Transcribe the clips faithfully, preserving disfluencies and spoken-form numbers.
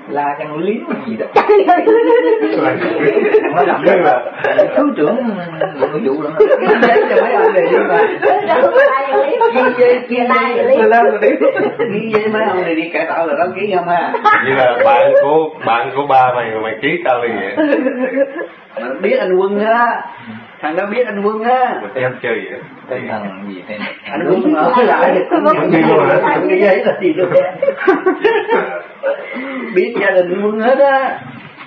la cho người liếm gì đó. Nó làm cái là thứ trưởng nội vụ lắm. Để cho mấy ông này đi mà. Ghi với mấy ông này đi cải tạo là đăng ký không ha? Vậy là bạn của bạn của ba mày mày ký tao đi vậy? Mà biết anh Quân á, thằng đó biết anh Quân á. Mà em chơi vậy? Tên thằng gì tên? Anh Quân ở lại thì cũng không gì luôn hả? Không cái giấy là gì luôn. Biết gia đình Quân hết á.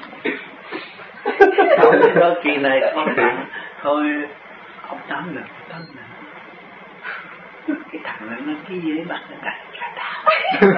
Không có kỳ này thôi ông Tám nè, Tám nè. Cái thằng này nó cái giấy bắt nó cắt cả tao.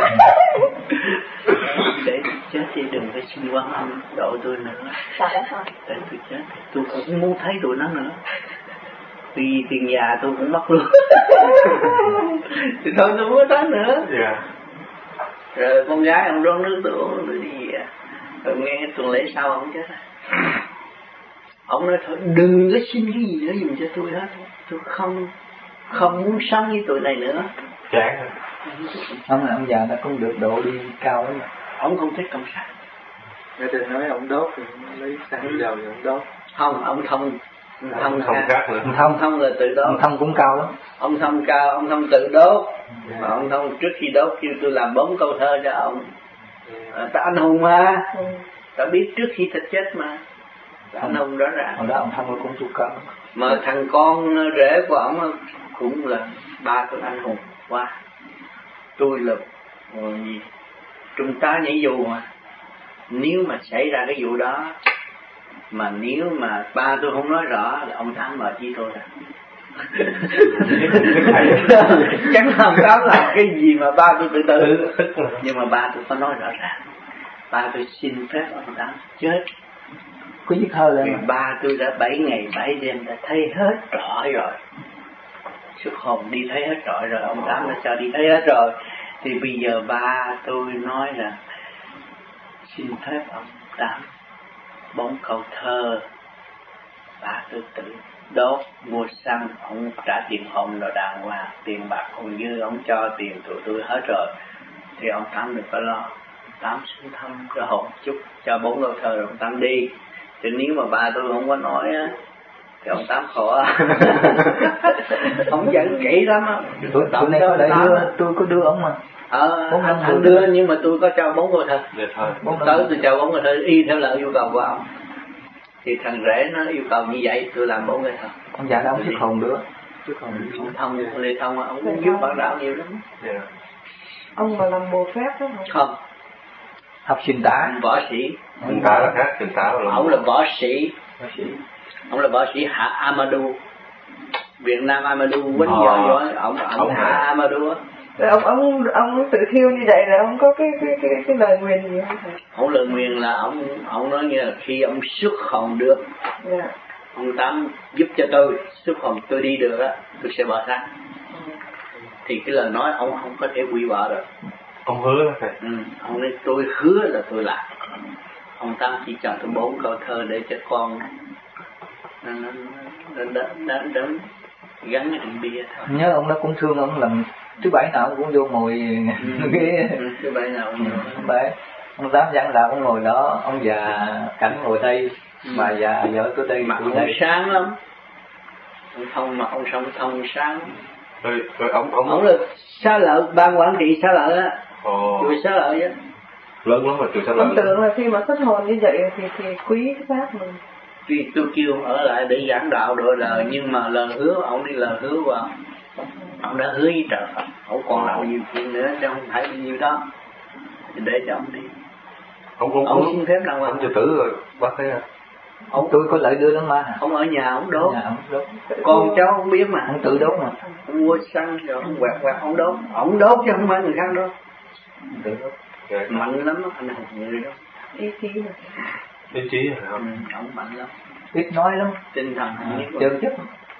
Để chết thì đừng có xin quan âm độ tôi nữa. Để tôi chết tôi cũng muốn thấy tụi nó nữa. Vì tiền nhà tôi cũng mất luôn. Thì thôi tôi không có tới nữa. Yeah. Rồi con gái ông rót nước tôi uống tôi đi về. Rồi nghe tuần lễ sau ông chết. Ông nói thôi đừng có xin cái gì nữa dùm cho tôi hết. Tôi không không muốn sống với tụi này nữa. Chán rồi. Ông là ông già đã cũng được độ đi cao lắm. Ông không thích cộng sản. Người ta nói ông đốt thì lấy xăng dầu thì ông đốt. Không, ông thông thông không khác nữa. Ông thông thông là tự đốt. Ông thông cũng cao lắm. Ông thông cao, ông thông tự đốt. Yeah. Mà ông thông trước khi đốt kêu tôi làm bốn câu thơ cho ông. Yeah. Ta anh hùng mà. Ừ. Ta biết trước khi ta chết mà. Ta anh hùng rõ ràng. Hồi đó ông thông cũng chu cao. Mà thằng con rể của ông cũng là ba con anh hùng quá. Tôi là gì? Trung tá nhảy dù mà. Nếu mà xảy ra cái vụ đó, mà nếu mà ba tôi không nói rõ là ông Tám mời chi tôi rồi. Chắc không dám làm cái gì mà ba tôi tự tự. Nhưng mà ba tôi có nói rõ ràng. Ba tôi xin phép ông Tám chết. Có viết thơ lên. Vì ba tôi đã bảy ngày bảy đêm đã thấy hết trọi rồi. Xuất hồn đi thấy hết trọi rồi. Ông Tám đã cho đi thấy hết rồi. Thì bây giờ ba tôi nói là xin phép ông Tám bốn câu thơ. Ba tôi tự đốt mua xăng, ông trả tiền hồn rồi đàng hoàng, tiền bạc còn dư ông cho tiền tụi tôi hết rồi. Thì ông Tám đừng có lo. Tám xuống thăm cho hồn chút, cho bốn câu thơ rồi ông Tám đi. Chứ nếu mà ba tôi không có nói á thì ông Tám khổ. Ông giận kỹ lắm á. Tôi tôi này có lại đưa, tôi có đưa ông mà. Ờ, anh, anh đưa nhưng mà tôi có cho bốn câu thơ. Được thôi. Tới tôi cho bốn câu thơ y theo lời yêu cầu của ông. Thì thằng rể nó yêu cầu như vậy, tôi làm bốn câu thơ. Ông già đâu xuất hồn nữa. Xuất hồn ông thông, Lê Thông ông cũng giúp bạn đạo nhiều lắm. Yeah. Ông mà làm bồ phép đó không? Không. Học sinh tá. Võ sĩ. Sinh tá là khác, sinh tá là ông là võ sĩ. Võ sĩ. Ông là võ sĩ Hạ Amadou. Việt Nam Amadou quýnh giỏi giỏi, ông ông Hạ Amadou á. Rồi ông ông ông tự thiêu như vậy là ông có cái cái cái cái lời nguyền gì không thầy? Ông lời nguyền là ông ông nói như là khi ông xuất hồn được. Yeah. Ông Tám giúp cho tôi xuất hồn tôi đi được á, tôi sẽ bỏ xác. Ừ. Thì cái lời nói ông không có thể hủy bỏ được. Ông hứa đó thầy. Ừ, ông nói tôi hứa là tôi làm. Ông Tám chỉ cho tôi bốn câu thơ để cho con nó nó nó nó nó gắn cái đỉnh bia thôi. Nhớ ông đó cũng thương ông làm thứ bảy nào cũng vô ngồi ừ. cái ừ, thứ bảy nào cũng ngồi. Thứ bảy ông Tám giảng đạo ông ngồi đó, ông già Cảnh ngồi đây, ừ. Bà già vợ tôi đây mặt ông đây. Sáng lắm. Ông Thông mà ông sống thông sáng. Rồi, rồi ông ông ông là Xá Lợi, ban quản trị Xá Lợi á. Ồ. Chùa Xá Lợi á. Lớn lắm mà chùa Xá Lợi. Ông tưởng là khi mà xuất hồn như vậy thì thì quý cái pháp mình. Vì tôi kêu ông ở lại để giảng đạo đổi lời, nhưng mà lời hứa ông đi lời hứa vào. Ông đã hứa với trời Phật, ông còn làm nhiều chuyện nữa chứ không phải bao nhiêu đó. Để cho ông đi. Ông ông, ông xin phép đàng hoàng. Ông tự tử rồi, bác thấy à? Ông tôi có lợi đưa lắm mà. Ông ở nhà ông đốt. Nhà ông đốt. Con cháu không biết mà. Ông tự đốt mà. Ông mua xăng rồi ông quẹt quẹt ông đốt. Ông đốt chứ không phải người khác đốt. Tự đốt. Okay. Mạnh lắm đó, anh hùng người đó. Ý chí mà. Ý chí hả? Ừ, ông mạnh lắm. Ít nói lắm. Tinh thần à, chân chất.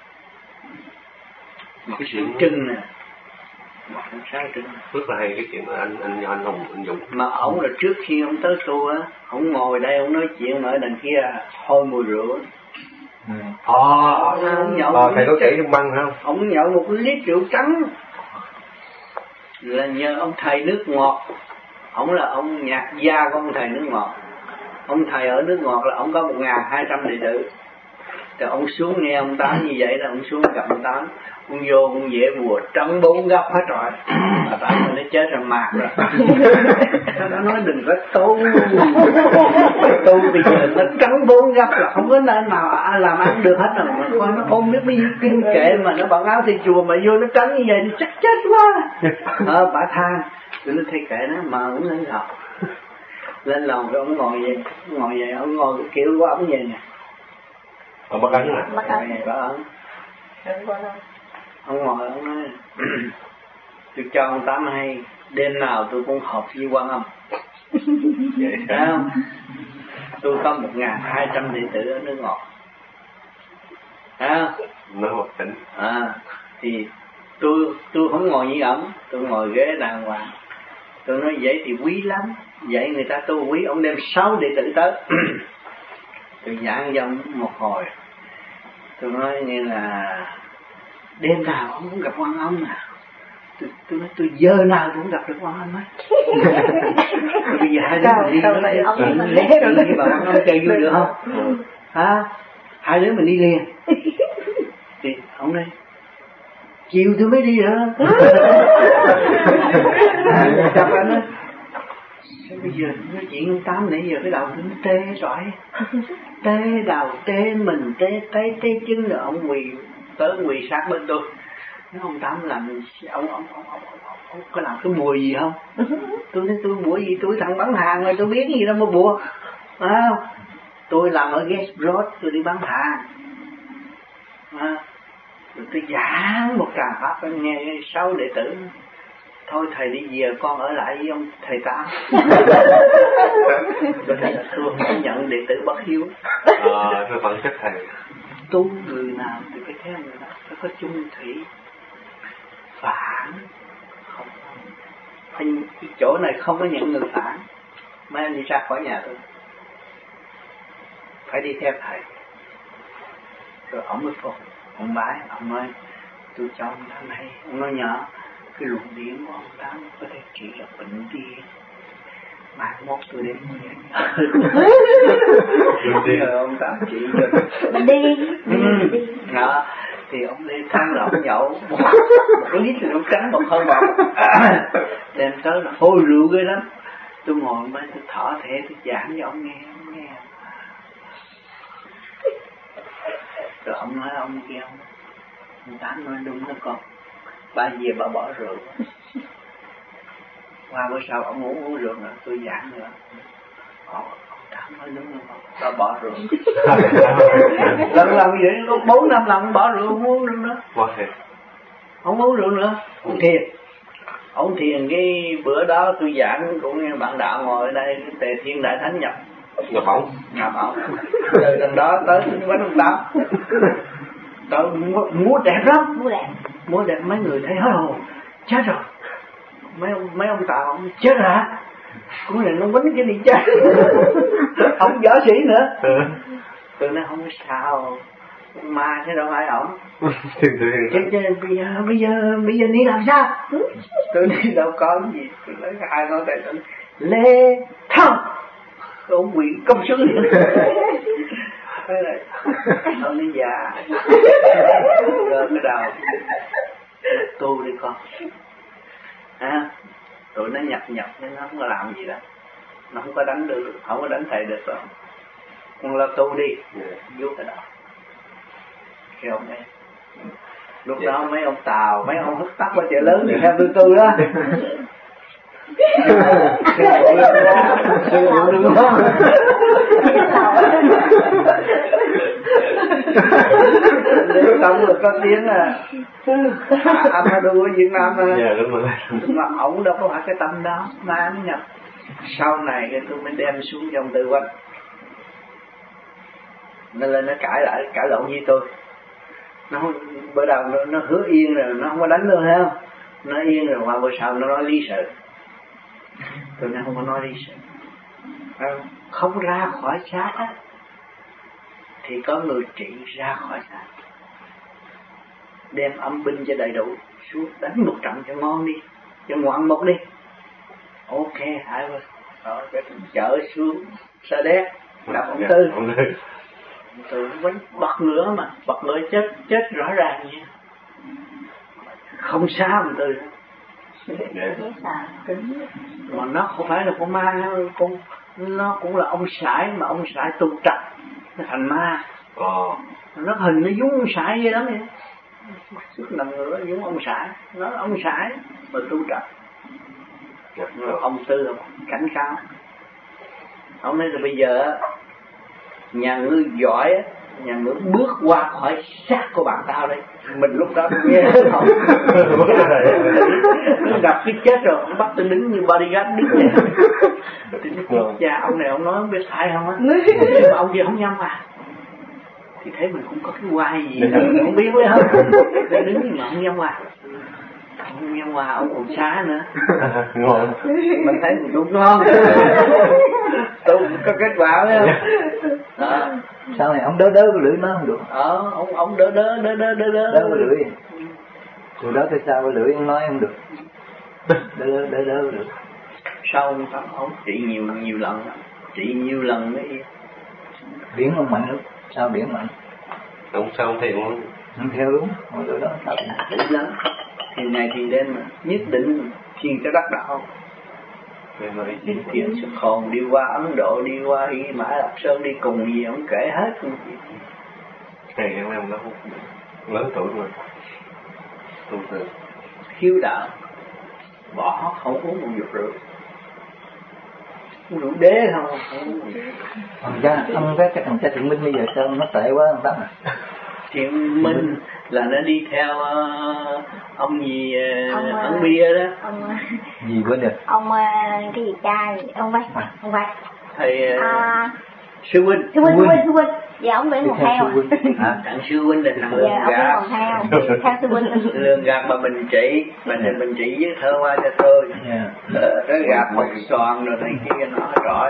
Một cái sự trưng nè. Một cái sáng trưng. Rất là hay cái chuyện là anh anh anh Hùng anh Dũng. Mà ổng là trước khi ông tới tu á, ổng ngồi đây ổng nói chuyện mà ở đằng kia hôi mùi rượu. Ừ. Ờ, à, thầy có kể trong băng không? Ông nhậu một lít rượu trắng là nhờ ông thầy nước ngọt, Ông là ông nhạc gia của ông thầy nước ngọt. Ông thầy ở nước ngọt là ông có một ngàn hai trăm đệ tử. Rồi ông xuống nghe ông Tám như vậy là ông xuống gặp ông Tám. Ông vô ông dễ bùa trấn bốn góc hết rồi. Mà Tám rồi nó chết rồi mạt rồi. Nó nói đừng có tu. Tu bây giờ nó trấn bốn góc là không có nơi nào làm ăn được hết rồi. Mà coi nó ôm biết bao nhiêu kinh kệ mà nó bằng áo thì chùa mà vô nó trấn như vậy thì chắc chết quá. Ờ bà than. Rồi nó thay kệ nó mà ông lên lầu. Lên lầu rồi ông ngồi vậy. Ngồi vậy ông ngồi cái kiểu của ông vậy nè. Ông bắt ấn nè. Bắt ấn. Bà ấn. Ông ngồi ông nói tôi cho ông Tám hay đêm nào tôi cũng họp với Quan Âm. Vậy phải không? Tôi có một ngàn hai trăm đệ tử ở nước ngọt. À, nó một tỉnh. À, thì tôi tôi không ngồi như ổng, tôi ngồi ghế đàng hoàng. Tôi nói vậy thì quý lắm, vậy người ta tu quý. Ông đem sáu đệ tử tới. Tôi giảng dòng một hồi. Tôi nói như là đêm nào ông cũng gặp Quan Âm nè. Tôi, tôi nói tôi giờ nào cũng gặp được Quan Âm hết. Bây giờ hai đứa mình đi nó lấy đi với bà Quan Âm chơi vui được không? Hả? Hai đứa mình đi liền. Thì ông nói chiều tôi mới đi được. Chào anh á. Sao bây giờ nói chuyện ông Tám nãy giờ cái đầu tôi nó tê rồi. Tê đầu, tê mình, tê tay, tê chân rồi ông quỳ tới quỳ sát bên tôi. Nói ông Tám làm ông ông ông ông ông có làm cái mùi gì không? Tôi nói tôi bùa gì, tôi thằng bán hàng rồi tôi biết gì đâu mà bùa. À, tôi làm ở Guest Road, tôi đi bán hàng. À, rồi tôi giảng một tràng pháp anh nghe sáu đệ tử. Thôi thầy đi về con ở lại với ông thầy Tám. Tôi thấy là tôi không nhận đệ tử bất hiếu. Ờ, tôi vẫn chất thầy. Tu người nào thì phải theo người nào, phải có chung thủy. Phản không, anh cái chỗ này không có những người phản. Mấy anh đi ra khỏi nhà tôi phải đi theo thầy. Rồi ông mới phục, ông bái, ông nói tôi cho ông Tám hay. Ông nói nhỏ cái luồng điển của ông Tám có thể trị được bệnh điên. Mai mốt tôi đến như vậy. Rồi ông Tám trị được bệnh điên. Đó. Thì ông đi thang là ông nhậu một, một lít thì ông trắng một hơn một. Đem tới là hôi rượu ghê lắm. Tôi ngồi mới tôi thở thể tôi giảng cho ông nghe, ông nghe. Rồi ông nói ông kia ông, ông Tám nói đúng đó con. Ba về bà bỏ rượu. Qua bữa sau ông uống uống rượu nữa, tôi giảng nữa. Ông Tám nói đúng không? Bà bỏ rượu. Lần lần vậy, có bốn năm lần bỏ rượu không uống rượu nữa. Không uống rượu nữa, ông thiền. Ông thiền cái bữa đó tôi giảng cũng nghe bạn đạo ngồi ở đây, Tề Thiên Đại Thánh nhập. Nhập ổng. Nhập ổng. Từ lần đó tới quán ông Tám. Tôi múa đẹp lắm. Múa đẹp. Múa đẹp mấy người thấy hết hồn. Chết rồi. Mấy ông, mấy ông Tàu ông chết rồi hả? Cũng là nó quýnh cái gì chết. Ông võ sĩ nữa. Tôi nói không sao. Ma thế đâu ai ổng. Chứ, chứ bây giờ bây giờ bây giờ đi làm sao? Tôi đi đâu có gì. Tôi nói hai ngón tay tôi Lê Thông. Ông quỷ công xuống liền. Thế này ông đi già. Rồi cái đầu tu đi con. À, tụi nó nhập nhập nhưng nó không có làm gì đâu. Nó không có đánh được, không có đánh thầy được đâu. Con lo tu đi, vô cái đầu. Cái ông ấy. Lúc đó mấy ông Tàu, mấy ông hất tóc ở chợ lớn thì theo tôi tu đó. Sư phụ đừng có. Nếu xong rồi có tiếng à anh đã đua ở Việt Nam à. Dạ đúng rồi. Mà ổng đâu có phải cái tâm đó mà anh nhập. Sau này cái tôi mới đem xuống trong tư quanh. Nó lên nó cãi lại, cãi lộn với tôi. Nó bữa đầu nó, nó hứa yên rồi, nó không có đánh nữa thấy không? Nó yên rồi qua bữa sau nó nói lý sự. Tôi nói không có nói lý sự. Không ra khỏi xác á thì có người trị ra khỏi xác. Đem âm binh cho đầy đủ, xuống đánh một trận cho ngon đi, cho ngoạn một đi. ok ai rồi rồi cái chở xuống Sa Đéc gặp ông Tư. Ông Tư vẫn bật lửa mà bật lửa chết chết rõ ràng nha, không sao ông Tư mà nó không phải là con ma, con nó cũng là ông sải mà ông sải tu trật nó thành ma. Ồ. Nó hình nó giống ông sải vậy lắm vậy, sức nằm nữa giống ông sải, nó là ông sải mà tu trật. Ông Tư cảnh cao, ông nói là bây giờ nhà ngư giỏi, nhà ngư bước qua khỏi xác của bạn tao đây. Mình lúc đó nghe không nó gặp cái chết rồi, ông bắt tôi đứng như bodyguard đứng vậy. Thì cha ông này ông nói không biết sai không á, mà ông kia không nhắm à, thì thấy mình cũng có cái quai gì mình không biết đấy không, tôi đứng mà không nhắm à, không nhắm à, ông còn xá nữa. Ngon. Mình thấy mình cũng ngon. Tôi có kết quả phải không? Đó. Sau này ông đỡ đỡ cái lưỡi nó không được. Ờ, ông ông đỡ đỡ đỡ đỡ đỡ đỡ. Đỡ cái lưỡi. Từ đó tới sau cái lưỡi ông nói không được. Đỡ đỡ đỡ đỡ được. Sau ông ông trị nhiều nhiều lần, trị nhiều lần mới Biển ông mạnh lắm. Sao biển mạnh? Ông sao không theo không? Không theo đúng. Hồi đó đó sao? đỉnh lắm. Thì ngày thì đêm mà nhất định chuyên cái đắc đạo. Rồi rồi đi thiền xuất hồn, đi qua Ấn Độ, đi qua Y Mã Lạp Sơn, đi cùng gì ông kể hết. Ngày em em nó lớn tuổi rồi, tu từ hiếu đạo, bỏ không uống một giọt rượu, uống rượu đế không. Ông cha, ông cái cái thằng cha Thiện Minh bây giờ sao nó tệ quá ông Tám à? Thiện Minh là nó đi theo uh, ông gì uh, ông, ông bia đó. Ông gì quên rồi. Ông uh, cái gì cha ông Vai, ông Vai. Thầy uh, à, sư huynh. Sư huynh, sư huynh, sư huynh. Dạ ông vẫn còn theo. À, thằng sư huynh là thằng lường dạ, gạt. ông vẫn còn theo, theo sư huynh. Lường gạt mà mình chỉ, mình yeah. mình chỉ với thơ qua cho tôi. Yeah. Cái gạt một xoàn rồi này kia nó rõ.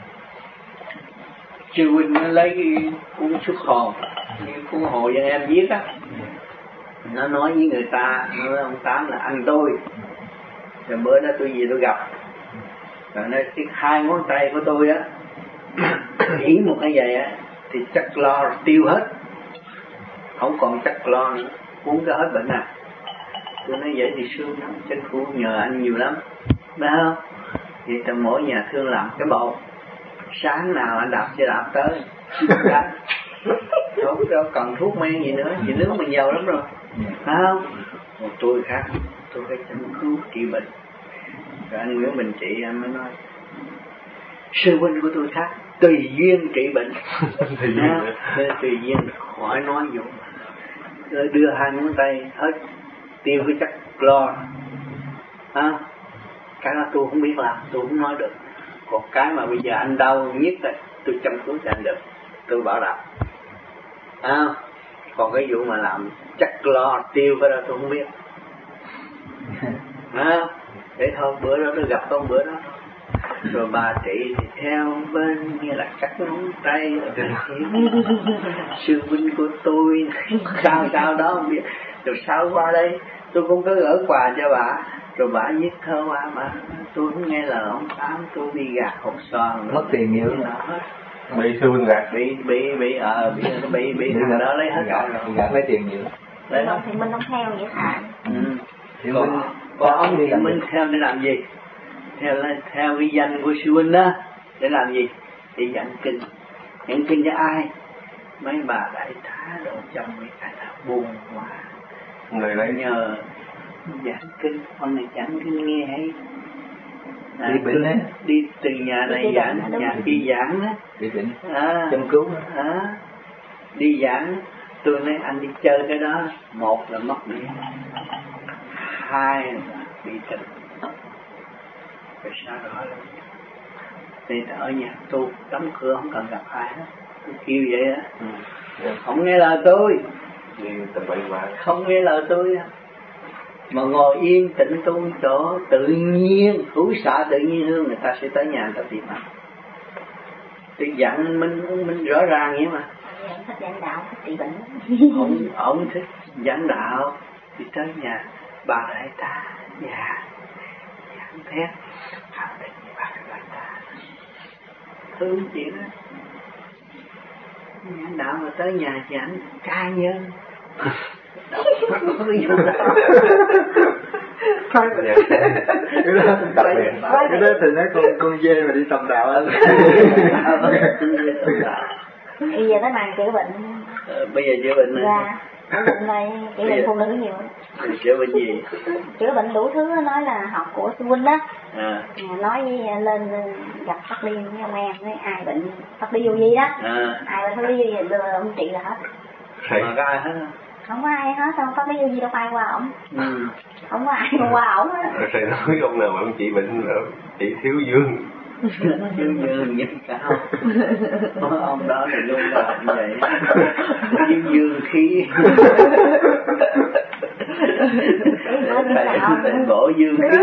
Sư huynh nó lấy cái cuốn xuất hồn, như cuốn Hồ Dân Em viết á, nó nói với người ta, nói ông Tám là anh tôi. Rồi bữa đó tôi về tôi gặp, rồi nói cái hai ngón tay của tôi á, chỉ một cái vậy á, thì chắc lo tiêu hết, không còn chắc lo nữa, uống cái hết bệnh à. Tôi nói vậy thì sướng lắm, chính phủ nhờ anh nhiều lắm, phải không? Vậy thì mỗi nhà thương làm cái bột, sáng nào anh đạp xe đạp tới, đâu đâu cần thuốc men gì nữa, chỉ nước mình giàu lắm rồi, phải không? Một tôi khác, tôi phải chăm cứu trị bệnh. Rồi anh Nguyễn Bình Trị anh mới nói, sư huynh của tôi khác, tùy duyên trị bệnh. Tùy duyên, tùy duyên khỏi nói dụ. Rồi đưa hai ngón tay hết tiêu cái chất clo, à, cái đó tôi không biết làm, tôi không nói được. Còn cái mà bây giờ anh đau nhất là tôi chăm cứu cho anh được, tôi bảo đảm. À, còn cái vụ mà làm chất clo tiêu cái đó tôi không biết. À, để thôi bữa đó tôi gặp con bữa đó. Rồi bà trị thì theo bên như là cắt ngón tay sư huynh của tôi sao sao đó không biết. Rồi sao qua đây tôi cũng có gửi quà cho bà, rồi bà viết thơ qua mà tôi không nghe lời ông Tám, tôi đi gạt hột xoàn mất tiền nhiều lắm. Bị sư huynh gạt, bị bị bị ờ bị bị bị thằng đó lấy hết gạt rồi, gạt lấy tiền nhiều. Đấy không thì mình không theo vậy hả? Ừ. Thì còn còn ông thì mình theo để làm gì? Theo theo cái danh của sư huynh đó để làm gì? Để giảng kinh. Giảng kinh cho ai? Mấy bà đại tá đồ chồng mấy cái là buồn quá. Người lấy nhờ giảng kinh, ông này giảng kinh nghe hay. À, đi bệnh á, đi từ nhà này giảng, nhà kia giảng á, đi bệnh, à, chăm cứu á, à, đi giảng. Tôi nói anh đi chơi cái đó, một là mất điện, hai là bị tình. Rồi sao đó là thì ở nhà tu đóng cửa không cần gặp ai hết, tôi kêu vậy á. Ừ. Không nghe lời tôi, không nghe lời tôi mà ngồi yên tĩnh tu chỗ tự nhiên, hữu xạ tự nhiên hương, người ta sẽ tới nhà người ta tìm anh. Tôi dặn mình mình rõ ràng vậy mà. Ông thích giảng đạo, thích trị bệnh. Ông ông thích giảng đạo thì tới nhà bà đại tá, dạ giảng thét thằng này bác bác ta thương chuyện đó. Nhà đạo mà tới nhà thì ảnh ca nhân đâu có cái vụ đó. Cái đó đặc biệt. Cái đó thì nói con con dê mà đi tầm đạo á. Bây giờ tới màn chữa bệnh. Ờ, bây giờ chữa bệnh này. Dạ. Chữa bệnh này chữa bệnh phụ nữ nhiều. Chữa bệnh gì? Chữa bệnh đủ thứ, nói là học của sư huynh đó. À. Nói với, lên gặp Pháp Liên với ông em, nói ai bệnh Pháp Lý vô vi đó. À. Ai bệnh Pháp Lý vô vi đưa ông trị là hết. Mà có ai hết không? Không có ai hết, không có Pháp Lý vô vi đâu ai qua ổng. Ừ. Không có ai qua ổng á. Thầy nói ông nào mà ông trị bệnh nữa, trị thiếu dương. Thiếu dương nhất cao. Ông đó thì luôn là như vậy. Thiếu dương khí. Thầy bổ dương khí.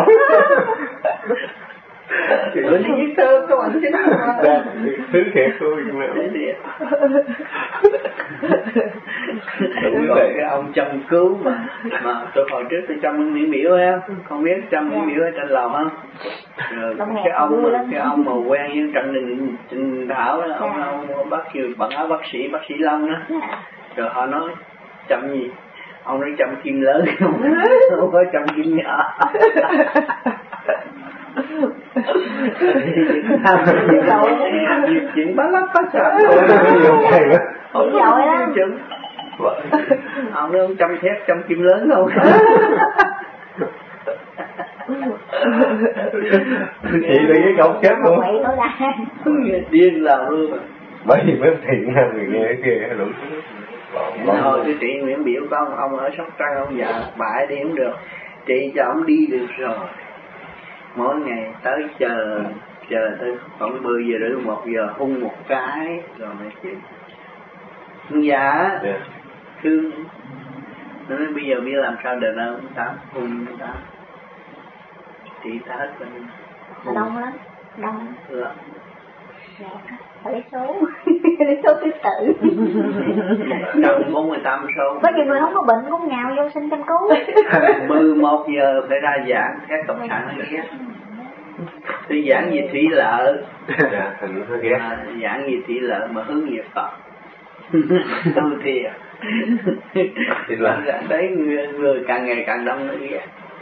Bữa đi viết thơ các bạn chứ. Thứ thiệt thôi. Đúng rồi, cái ông chăm cứu mà mà tôi hồi trước tôi chăm miễn biểu á, không biết chăm miễn biểu ở trên lầu không? Rồi cái ông mà cái ông mà quen với Trần Đình Trình Thảo đó, ông ông bác kêu bằng áo bác sĩ bác sĩ Long đó, rồi họ nói chăm gì? Ông nói chăm kim lớn không, không có chăm kim nhỏ. Chuyện bá lắp bá sàm thôi. Ông rồi đó. Ông nói ông chăm thép chăm kim lớn không? Chị bị cái cọc chết luôn. Điên là luôn. Bởi vì mấy thiện ra người nghe cái kia đúng. Thôi cái chị Nguyễn Biểu có ông, ông ở Sóc Trăng, ông già bãi đi không được, chị cho ông đi được rồi. Mỗi ngày tới chờ chờ tới khoảng mười giờ rưỡi một giờ hung một cái rồi mới chịu. Dạ yeah. Thương nó nói bây giờ biết làm sao để nó không tám hung tám chị ta hết bên đông lắm đông lắm. Dạ, phải lấy số lấy số thứ tự trong bốn mươi tám số. Có nhiều người không có bệnh cũng nhào vô xin chăm cứu. Mười một giờ phải ra giảng các cộng sản nó ghét. Tôi giảng gì thủy lợi, à, giảng gì thủy lợi mà hướng nghiệp Phật. Tôi thì đấy người, người càng ngày càng đông nó ghét.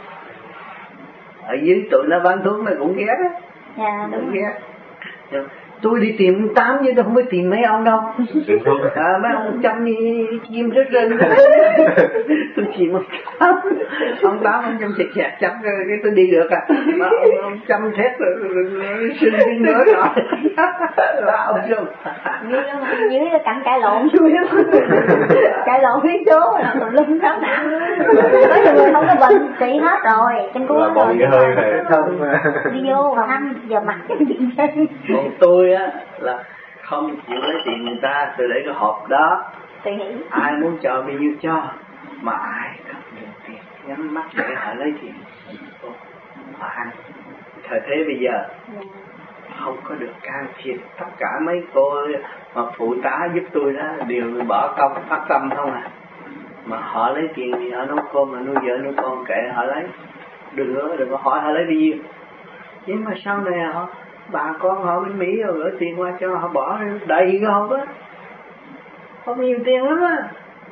Ở dưới tụi nó bán thuốc nó cũng ghét á. Dạ đúng ghét. Tôi đi tìm tám chứ tôi không có tìm mấy ông đâu. À, mấy ông chăm đi chim rất rên. Tôi tìm ông tám. Ông tám ông chăm xịt xẹt chăm cái tôi đi được à. Mà ông, ông chăm thét rồi xin xin nữa rồi. Là ông xong. Dưới là cảnh cãi lộn vui lắm. Cãi lộn biết số là tùm lum khám nạn. Có nhiều người không có bệnh trị hết rồi. Chăm cứu hết rồi. Hơi này không. Đi vô thăm giờ mặt cái chuyện chân. Còn tôi á là không chịu lấy tiền người ta, tôi lấy cái hộp đó. Ai muốn cho bao nhiêu cho, mà ai cần nhiều tiền nhắm mắt để họ lấy tiền họ ăn. Thời thế bây giờ không có được can thiệp, tất cả mấy cô mà phụ tá giúp tôi đó đều bỏ công phát tâm không à. Mà họ lấy tiền thì họ nấu cơm mà nuôi vợ nuôi con kệ họ lấy, đừng có đừng có hỏi họ lấy bao nhiêu. Nhưng mà sau này họ bà con họ bên Mỹ rồi gửi tiền qua cho họ bỏ đầy cái hộp á, không nhiều tiền lắm á.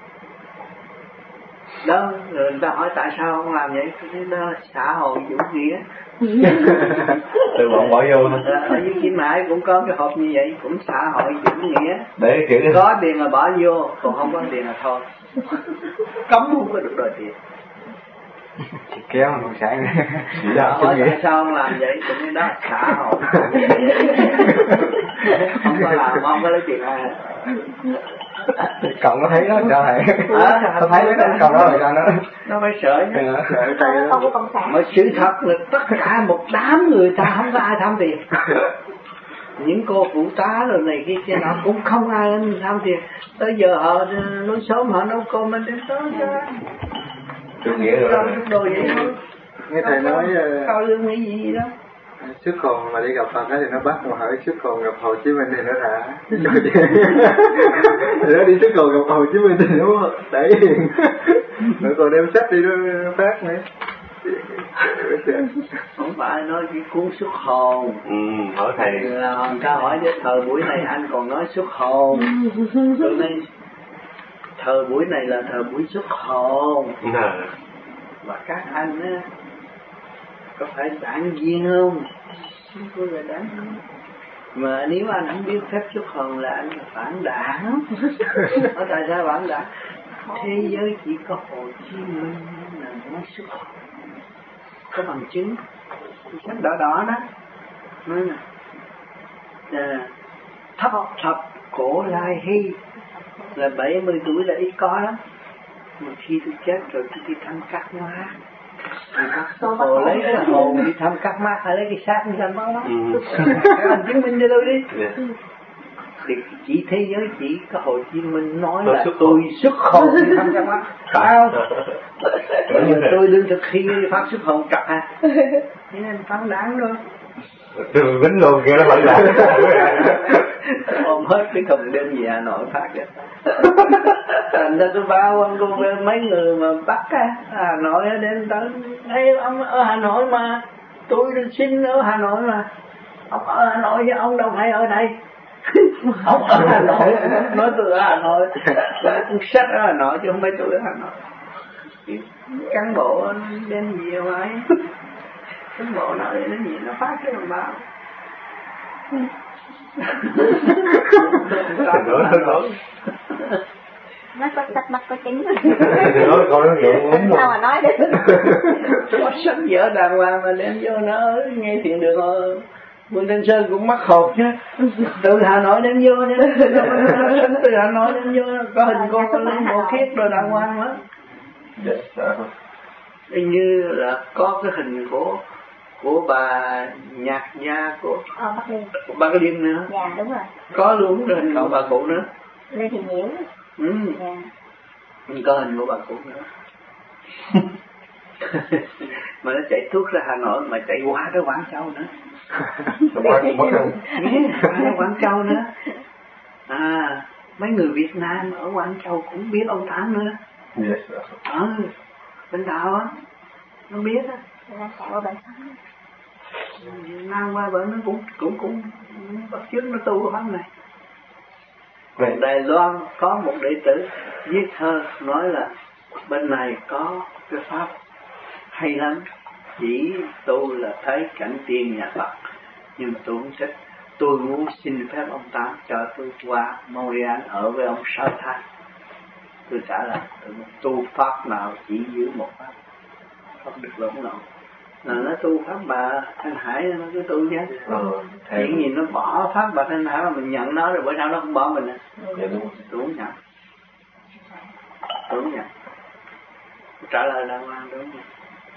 Đó, rồi người ta hỏi tại sao không làm vậy? Cái đó là xã hội chủ nghĩa. Từ bọn bỏ vô thôi. Ở dưới Kim Hải cũng có cái hộp như vậy, cũng xã hội chủ nghĩa. Để chữ có tiền là bỏ vô, còn không có tiền là thôi. Cấm không có được đòi tiền. Chị kéo mà không xảy nữa. Dạ, hỏi tại sao không làm vậy? Cũng cái đó là xã hội. Không có làm, không có lấy tiền ai. Cậu có thấy đó sao thầy? À, tôi thấy cái cậu đó là sao đó? Nó phải sợ chứ. Không có cộng sản. Mà sự thật là tất cả một đám người ta không có ai tham tiền. Những cô phụ tá rồi này kia kia nào cũng không ai tham tiền. Tới giờ họ nói sớm họ nấu cơm mình đến tới cho. Tôi nghĩa rồi. Đồ vậy thôi. Nghe thầy nói cao lương nghĩ gì đó. Xuất hồn mà đi gặp Phật thì nó bắt mà hỏi xuất hồn gặp Hồ Chí Minh thì nó thả. Thì nó đi xuất hồn gặp Hồ Chí Minh thì nó đẩy hiền. Rồi còn đem sách đi nó phát nữa. Không phải nói cái cuốn xuất hồn. Ừ, hỏi thầy. Là người ta hỏi với thời buổi này anh còn nói xuất hồn. Tôi nói thời buổi này là thời buổi xuất hồn. À. Và các anh á, có phải đảng viên không? Không có là đảng viên. Mà nếu anh không biết phép xuất hồn là anh là phản đảng. Ở tại sao phản đảng? Thế giới chỉ có Hồ Chí Minh là nói xuất hồn. Có bằng chứng. Sách đỏ đỏ đó. Nói nè. À, thấp thập cổ lai hy là bảy mươi tuổi là ít có lắm. Mà khi tôi chết rồi tôi đi thăm các má. Hồ lấy cái hồn đi thăm các má hay lấy cái xác đi thăm các má. Các anh chứng minh cho tôi đi. Yeah. Thì chỉ thế giới chỉ có Hồ Chí Minh nói tôi là tôi xuất hồn đi thăm các má. Phải không? Nhưng mà tôi đương thực khi phát xuất hồn trật à. Thế nên phán đáng thôi. Tôi dính luôn kia nó phản đảng. Ôm hết cái thùng đem về Hà Nội phát vậy. Thành ra tôi bao ông cô mấy người mà bắt á, Hà Nội đem tới. Đây ông ở Hà Nội mà, tôi xin ở Hà Nội mà. Ông ở Hà Nội chứ ông đâu phải ở đây. Ông ở Hà Nội, nói tôi ở Hà Nội. Tôi sách ở Hà Nội chứ không phải tôi ở Hà Nội. Cán bộ đem về ngoài. Cán bộ nói đến gì nó phát cái đồng bào. Nói nói nói. Mắt có sách, mắt có trứng. Nói coi nó ngượng lắm. Sao mà nói được? Có sách vở đàng hoàng mà đem vô nó nghe thiện đường rồi. Quân Thanh Sơn cũng mắc hột chứ. Từ Hà Nội đem vô chứ. Sách từ Hà Nội đem vô. Có hình con có lấy bộ khiết rồi đàng hoàng hết. Hình như là có cái hình của của bà nhạc gia của Ờ, Bắc Liên. Của Bắc Liên nữa. Dạ, đúng rồi. Có luôn cái hình của bà cụ nữa. Lê Thị Nhiễu. Ừ. Dạ. Có hình của bà cụ nữa. Mà nó chạy thuốc ra Hà Nội mà chạy qua tới Quảng Châu nữa. Qua mất rồi. Qua tới Quảng Châu nữa. À, mấy người Việt Nam ở Quảng Châu cũng biết ông Tám nữa. Yes. Ừ, bên Tàu á, nó biết á. Nó chạy qua bên Việt Nam qua bên nó cũng cũng cũng bắt chước nó tu pháp này. Còn Đài Loan có một đệ tử viết thơ nói là bên này có cái pháp hay lắm, chỉ tôi là thấy cảnh tiên nhà Phật nhưng mà tôi không thích. Tôi muốn xin phép ông Tám cho tôi qua Montreal ở với ông sáu tháng. Tôi trả lời tu pháp nào chỉ giữ một pháp, không được lộn lộn. Là nó tu pháp bà Thanh Hải nó cứ tu chứ. Ờ, Chuyện gì nó bỏ pháp bà Thanh Hải mà mình nhận nó rồi bữa sau nó không bỏ mình à. Dạ đúng. Tôi không nhận. Tôi không nhận. Trả lời đàng hoàng đúng không?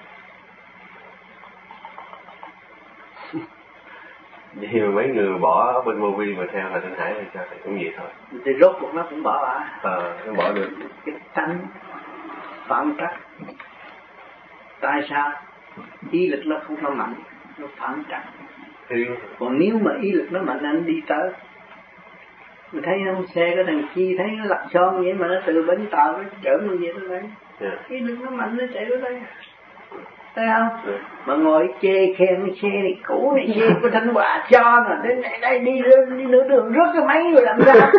Vậy mà mấy người bỏ bên vô vi mà theo là Thanh Hải thì sao? Thì cũng vậy thôi. Thì rốt cuộc nó cũng bỏ à. Ờ, nó bỏ được. Cái tánh phản trắc. Tại sao? Ý lực nó không có mạnh, nó phản trắc. Thì... Còn nếu mà ý lực nó mạnh anh đi tới. Mình thấy không, xe cái thằng Chi thấy nó lật son vậy mà nó từ bến tàu nó chở mình về tới đây. Yeah. Ý lực nó mạnh nó chạy tới đây. Thấy không? Yeah. Mà ngồi chê khen cái xe này cũ này, xe của Thanh Hòa cho mà đến đây, đây đi, đi nửa đường rớt cái máy rồi làm sao?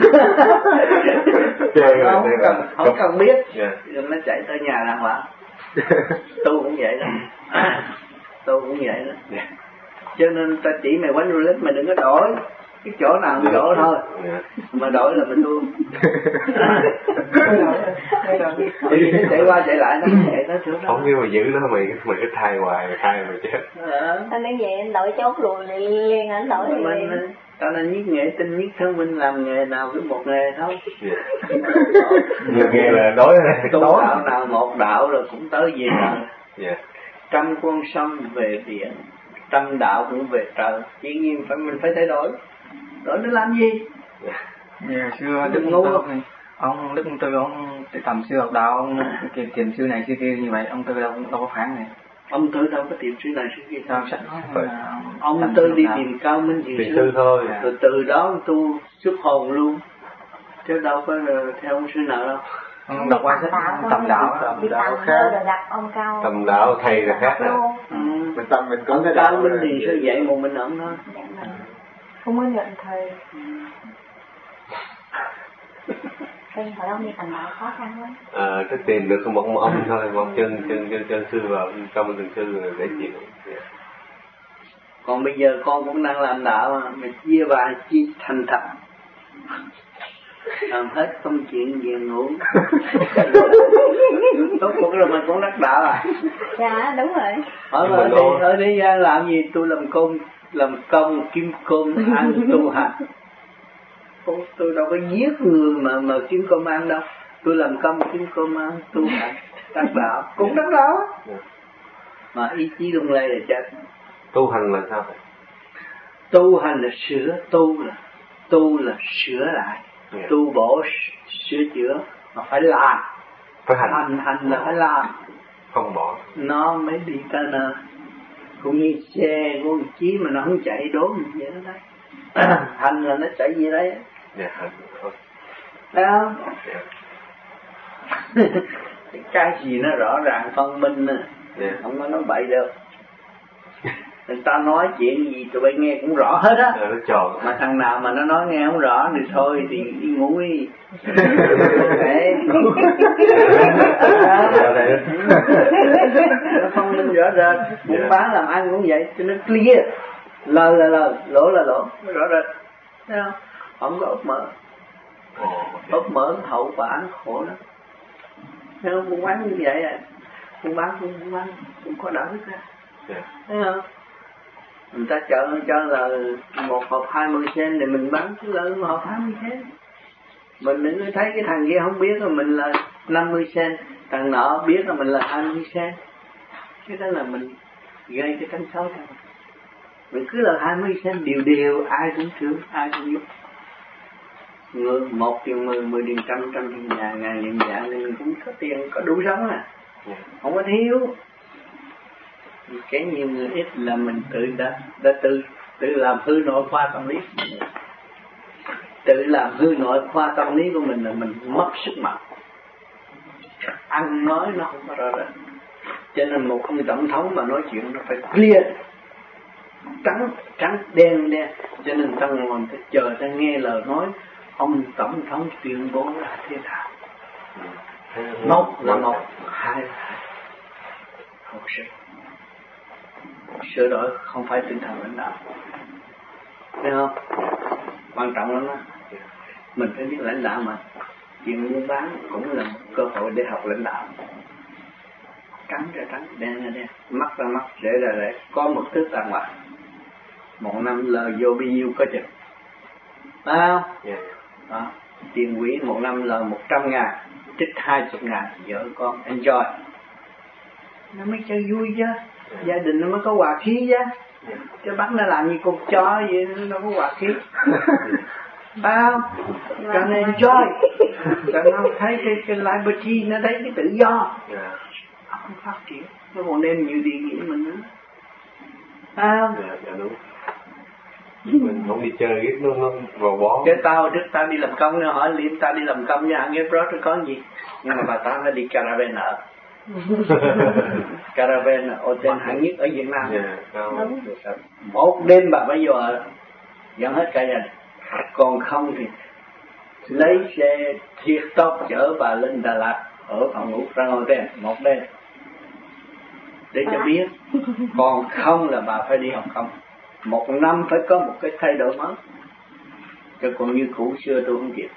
Không cần, không cần biết. Yeah. Nó chạy tới nhà đàng hoàng. Tôi cũng vậy đó. Tôi cũng vậy đó. Yeah. Cho nên ta chỉ mày quánh roulette mày đừng có đổi cái chỗ nào cái chỗ thôi. Yeah. Mà đổi là mình thua. Thì nó chạy qua chạy lại nó chạy tới chỗ đó. Không như mà giữ đó mày mày cứ thay hoài mày thay mày chết. Anh nói vậy anh đổi chốt luôn liền anh đổi liền. Tao nên nhất nghệ tinh nhất thông minh làm nghề nào cứ một nghề thôi. Yeah. Nhiều nghề là đối tu đạo nào một đạo rồi cũng tới về trời. Yeah. Trăm con sông về biển, trăm đạo cũng về trời. Chỉ nhiên phải mình phải thay đổi. Đổi nó làm gì? Ngày xưa Đức Ngu này, ông Đức Công Tư ông tầm sư học đạo, ông tìm, tìm sư này sư kia như vậy, ông Tư đâu đâu có phản này. Ông Tư đâu có tìm sư này sư kia sao sách nói là ông Tư đi tìm Cao Minh Thiền sư. sư thôi. Rồi từ đó tu xuất hồn luôn, chứ đâu có theo ông sư nào đâu. Không, đọc qua sách tầm đạo, tầm đạo khác. khác. Rồi gặp ông Cao. Tầm đạo thầy là khác nè. Ừ. Mình tâm mình có Ông cái Cao đạo Minh rồi. thì sao dạy một mình ông thôi. Không có nhận thầy. Khi hồi đó đi tầm đạo khó khăn lắm. À, cái tìm được một, một ông thôi, một chân chân chân chân sư vào trong từng sư rồi để chịu. Yeah. Còn bây giờ con cũng đang làm đạo mà, mình chia bài chia thành thật. Làm hết công chuyện về ngủ. Tốt một rồi mình cũng đắc đạo à. Dạ đúng rồi. Hỏi mà thì ở thế gian làm gì? Tôi làm công, làm công kiếm cơm ăn tu hành. Không, tôi đâu có giết người mà mà kiếm cơm ăn đâu. Tôi làm công kiếm cơm ăn tu hành, đắc đạo cũng đắc đạo. Yeah. Mà ý chí lung lay là chết. Tu hành là sao vậy? Tu hành là sửa, tu là tu là sửa lại. Yeah. Tu bổ sửa chữa mà phải làm. Phải hành. Hành hành là phải làm. Không bỏ. Nó mới đi tới nơi. Cũng như xe của một chí mà nó không chạy đốn vậy đó đấy. Hành là nó chạy gì đấy. Dạ hành. Thấy không? Yeah. Cái gì nó rõ ràng phân minh nè. Yeah. Không có nói bậy được. Người ta nói chuyện gì tụi bay nghe cũng rõ hết á. Nó tròn. Mà thằng nào mà nó nói nghe không rõ thì thôi thì đi ngủ đi. Đấy. Nó phân minh rõ rệt. Buôn bán làm ăn cũng vậy cho nó clear. Lời là lời, lỗ là lỗ, rõ rệt. Thấy không? Không có ốc mở. Ốc mở hậu quả khổ lắm. Thấy không? Buôn bán như vậy à. Buôn bán cũng buôn bán cũng có đạo đức ra. Thấy không? Người ta cho cho là một hộp hai mươi sen thì mình bán cứ là một hộp hai mươi sen. Mình đừng có thấy cái thằng kia không biết là mình là năm mươi sen, thằng nọ biết là mình là hai mươi sen. Cái đó là mình gây cái tranh xấu thôi. Mình cứ là hai mươi sen đều đều, ai cũng thương, ai cũng giúp. Người một tiền mười, mười tiền trăm, trăm tiền ngàn, ngàn tiền dạng thì mình cũng có tiền, có đủ sống à. Không có thiếu. Cái nhiều người ít là mình tự đã, đã tự tự làm hư nội khoa tâm lý, tự làm hư nội khoa tâm lý của mình là mình mất sức mạnh. Ăn nói nó không có rõ ràng, cho nên một ông tổng thống mà nói chuyện nó phải clear, trắng trắng đen đen. Cho nên ta ngồi ta chờ ta nghe lời nói ông tổng thống tuyên bố là thế nào. Một là một, hai là hai, không sự sửa đổi không phải tinh thần lãnh đạo, thấy không? Quan trọng lắm đó. Mình phải biết lãnh đạo mà. Chuyện buôn bán cũng là một cơ hội để học lãnh đạo. Trắng ra trắng, đen ra đen, mắt ra mắt, rễ ra rễ, có một thứ đàng hoàng. Một năm lời vô bao nhiêu có chừng, phải không? Yeah. Đó. Tiền quỹ một năm lời một trăm ngàn, trích hai chục ngàn, vợ con enjoy, nó mới cho vui chứ. Gia đình nó mới có hòa khí chứ. Chứ bắt nó làm như con chó vậy nó đâu có hòa khí. Phải không? Cho nên enjoy. Cho nó thấy cái, cái liberty, nó thấy cái tự do. Nó không phát triển. Nó còn đem nhiều tiền nghĩ mình nữa. Phải không? Dạ, dạ đúng. Mình không đi chơi ít nó, nó vào bó. Chứ tao trước tao đi làm công, nó hỏi Liêm tao đi làm công với hãng ghép rốt có gì. Nhưng mà bà tao phải đi caravan ở. Caravan là hotel hạng nhất ở Việt Nam. Yeah, một đêm bà phải vô ở, dẫn hết cả gia đình. Còn không thì lấy xe thiệt tốt chở bà lên Đà Lạt ở phòng ngủ ra hotel một đêm để cho biết. Còn không là bà phải đi học công. Một năm phải có một cái thay đổi mới. Chứ còn như cũ xưa tôi không kịp.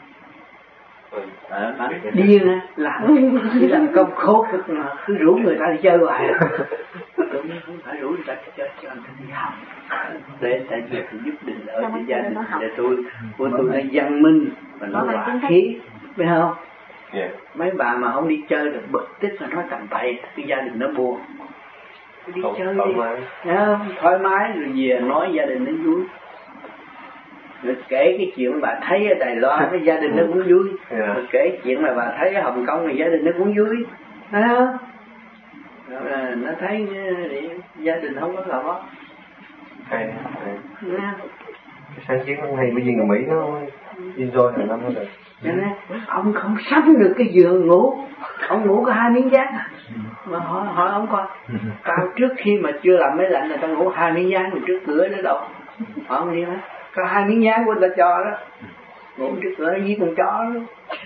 Ờ, mà điên á, làm chỉ làm công khốt mà cứ rủ người ta đi chơi hoài. Tôi không phải rủ người ta đi chơi, cho anh ta đi học để tại vì tôi giúp định lợi cho gia đình, để tôi của tôi nó văn minh và nó hòa khí, biết không? Yeah. Mấy bà mà không đi chơi được bực tức là nói tầm bậy, cái gia đình nó buồn. Đi Không, chơi thoải đi, mái. à, thoải mái rồi về nói gia đình nó vui. Rồi kể cái chuyện bà thấy ở Đài Loan với gia đình nó cũng vui. Yeah. Rồi kể chuyện mà bà thấy ở Hồng Kông thì gia đình nó cũng vui. Thấy không? Rồi nó thấy gia đình không có là mất. Hay, hay. Cái sáng kiến nó hay, bởi vì người Mỹ nó in rồi này năm rồi. Cho nên ông không sắm được cái giường ngủ, ông ngủ có hai miếng dán. Mà hỏi, hỏi ông coi, cao trước khi mà chưa làm máy lạnh là ta ngủ hai miếng dán trước cửa đó đâu. Hỏi ông đi hả? Có hai miếng dán của ta cho đó. Ngủ trước cửa với con chó đó.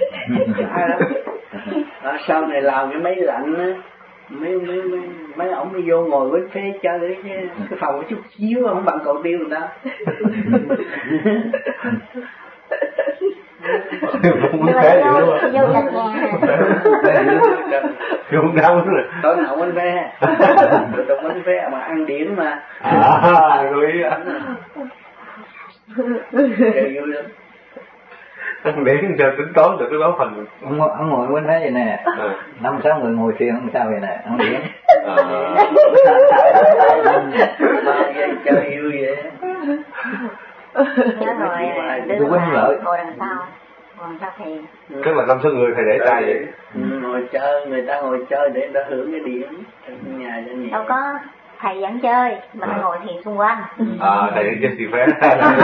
Đó, sau này làm cái máy lạnh á, mấy mấy mấy mấy ổng mới vô ngồi với phê chơi đấy chứ, cái phòng có chút xíu không bằng cầu tiêu người ta. Không muốn phê gì đúng không? Vô chặt nhà. Không đau nữa rồi. Tối nào quên phê, rồi đâu quên phê mà ăn điểm mà. À, rồi ý anh. Chơi vui lắm. Ăn điểm giờ tính toán được cái báo phần. Ông, ông ngồi quên thế vậy nè. À. Năm sáu người ngồi thiền không sao vậy nè, ông điểm. À. Bao giờ chơi vui vậy. Nhớ rồi, đưa quên lợi. ngồi đằng sau, ngồi đằng sau thì. Tức là năm sáu người thầy để tay vậy. Ừ, ngồi chơi, người ta ngồi chơi để người ta hưởng cái điểm trong nhà cho nhẹ. Đâu có, thầy vẫn chơi, mà à. ngồi thiền xung quanh. À, thầy chơi xì phé.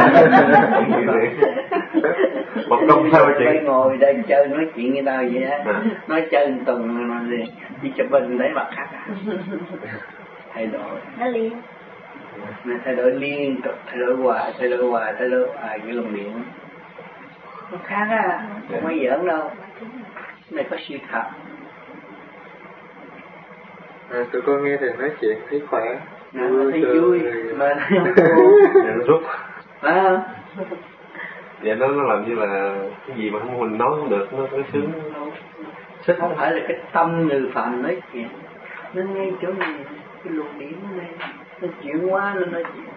Một công sao chị? Phải ngồi đây chơi nói chuyện với tao vậy á, à. Nói chơi một tuần mà đi chụp hình lấy mặt khác à. Thay đổi. Nó liên. Nó thay đổi liên tục, thay đổi hoài, thay đổi hoài, thay đổi hoài cái luồng điện. Nó khác á, không phải giỡn đâu. Này có sự thật. À, tụi con nghe thầy nói chuyện thấy khỏe. À, thấy vui, mà thấy không nó rút. À. Vậy nó, nó làm như là cái gì mà không mình nói không được, nó nó sướng. Không phải là cái tâm người phàm nói chuyện. Nó ngay chỗ này, cái luồng điểm này, nó chuyển hóa, nó nói chuyện.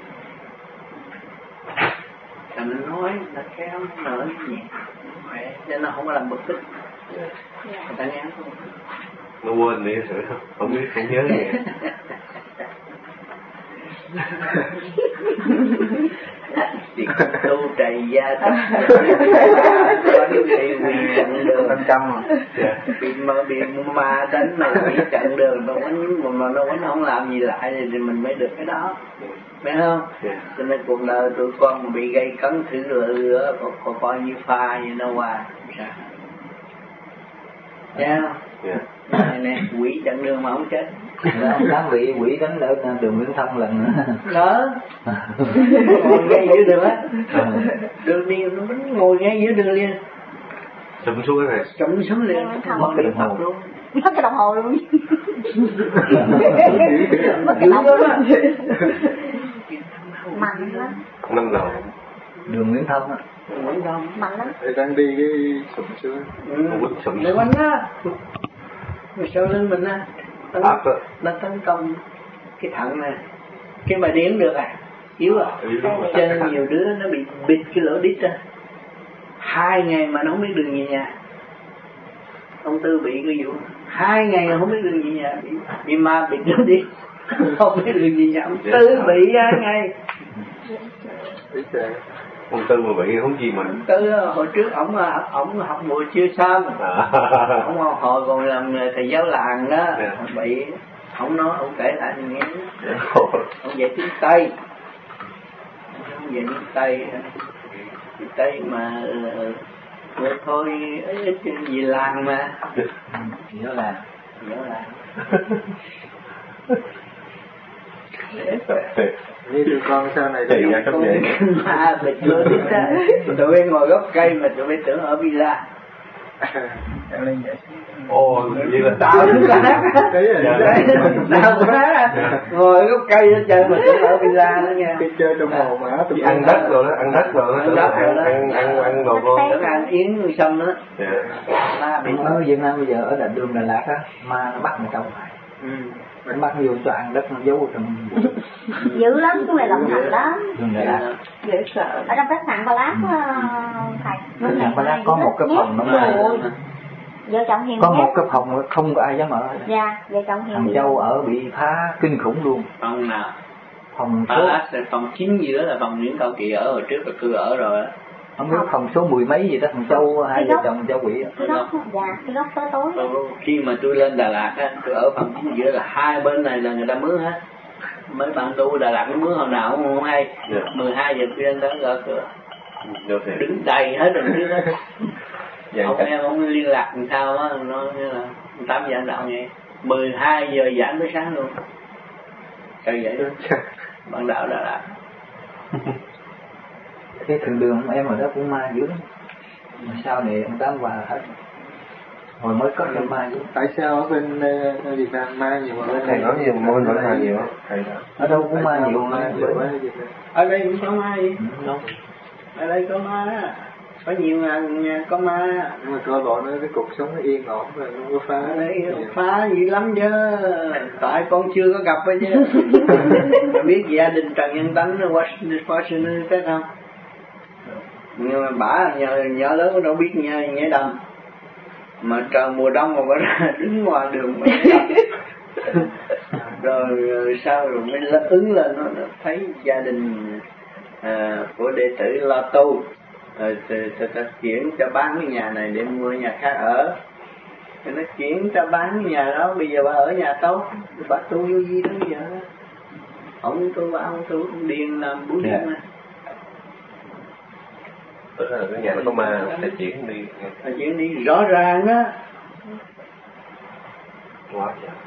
Và nó nói, nó kéo, nó nở nhẹ, khỏe, cho nó không có làm bực tức. Người ta nghe không? Nó quên đi thử không? Không biết, không nhớ gì. Thì tu trầy gia tập có những bị quỳ chặn đường năm trăm rồi. Bị mà bị ma đánh mà bị chặn đường nó quánh mà nó quánh không làm gì lại thì mình mới được cái đó, biết không? Cho nên cuộc đời tụi con mà bị gây cấn thử rửa có coi như pha như nó qua sao? Thấy không? Này nè, quỷ chặn đường mà không chết. Ông dám bị quỷ đánh ở đường Nguyễn Thông lần nữa. Đó. Ngồi ngay giữa đường á. Đường đi nó ngồi ngay giữa đường liền. Sụm xuống cái này. Sụm xuống liền. Mất cái đồng hồ luôn. Mất cái đồng hồ luôn. Mất cái đồng hồ luôn. Mạnh lắm. Năm đầu. Đường Nguyễn Thông á. Nguyễn Thông. Mạnh lắm. Thầy đang đi cái sụm xuống. Ừ. Để quánh á. Rồi sau lưng mình á. Tấn, nó tấn công cái thận này, cái mà điển được à, yếu à, cho nên nhiều đứa nó bị bịt cái lỗ đít ra, hai ngày mà nó không biết đường về nhà. Ông Tư bị cái vụ hai ngày mà không biết đường về nhà, bị, bị ma bịt lỗ đít, không biết đường về nhà. Ông Tư bị hai ngày. Ông Tư mà bị không gì mà. Ông Tư hồi trước ổng ổng học mùa chưa xong, ổng hồi còn làm thầy giáo làng đó, yeah. Bị ổng nói, ổng kể lại mình nghe, ổng dạy tiếng Tây, ổng dạy tiếng Tây, tiếng Tây mà rồi thôi ít gì làng mà, nhớ là nhớ là. Như tụi con sau này thì ra không vậy. À, bịt lỗ đít á, tụi em ngồi gốc cây mà tụi em tưởng ở villa. Em lên vậy. Ồ, vậy là đào xuống cá hát á, đào xuống cá á, ngồi gốc cây hết trơn mà tưởng ở villa đó nha. Cái chơi trong hồ mà tụi ăn đất rồi đó, ăn đất rồi đó, ăn đất rồi đó, ăn ăn ăn đồ ngon. Tưởng ăn yến sâm đó. Ma bị ở Việt Nam bây giờ ở Đà Đường Đà Lạt á, ma nó bắt người ta phải. Ừ. Mình bắt vô cho ăn đất nó giấu trong dữ lắm, cái này lộng hành lắm. Đường Đà Lạt. Dễ sợ. Ở trong khách sạn Palace thầy. Khách sạn Palace có một cái phòng nó mà. Vợ chồng Hiền có một cái phòng không có ai dám ở. Dạ, vợ chồng Hiền. Thằng Châu ở bị phá kinh khủng luôn. Phòng nào? Phòng số. Palace phòng chín gì đó là phòng Nguyễn Cao Kỳ ở hồi trước là cư ở rồi á. Không biết phòng số mười mấy gì đó, thằng Châu hai vợ chồng Châu bị. Cái góc, dạ, cái góc tối tối. Khi mà tôi lên Đà Lạt á, tôi ở phòng chính giữa là hai bên này là người ta mướn hết. Mấy bạn tu Đà Lạt nó mướn hồi nào cũng không hay. mười hai giờ tôi lên đó gõ cửa. đứng đầy hết rồi đứng hết. Dạ, ông cách. em ông liên lạc làm sao á, nó như là tám giờ đạo vậy, mười hai giờ giảng tới sáng luôn. Sao vậy đó? Bạn đạo đã làm. Cái thường đường em ở đó cũng ma dữ lắm. Mà sau này ông Tám qua hết. Hồi mới có trong ma dữ. Tại sao ở bên uh, Việt Nam ma nhiều mà bên Thầy nói nhiều môn vẫn ma nhiều không? Ở đâu cũng ma nhiều ma nhiều quá Việt Nam. Ở đây cũng có ma gì? Đâu. Ở đây có ma đó. Có nhiều ngàn nhà có ma. Nhưng mà coi bọn nó cái cuộc sống nó yên ổn rồi không có phá. Ở đây phá gì lắm chứ. Tại con chưa có gặp ấy chứ. Biết gia đình Trần Nhân Tánh Washington biết không? Nhưng mà bả nhờ nhỏ lớn đâu biết nhảy, nhảy đầm. Mà trời mùa đông mà bà ra đứng ngoài đường mà nhảy đầm. rồi, rồi sao rồi mới ứng lên nó, nó thấy gia đình à, của đệ tử lo tu. Rồi ta chuyển cho bán cái nhà này để mua nhà khác ở. Rồi nó chuyển cho bán cái nhà đó, bây giờ bà ở nhà tốt, bà tu vô gì đó bây giờ. Ông tu, bà ông tu, ông điên làm bú điên mà. Tức là cái nhà nó có ma, phải chuyển đi. Phải chuyển đi rõ ràng á. Wow.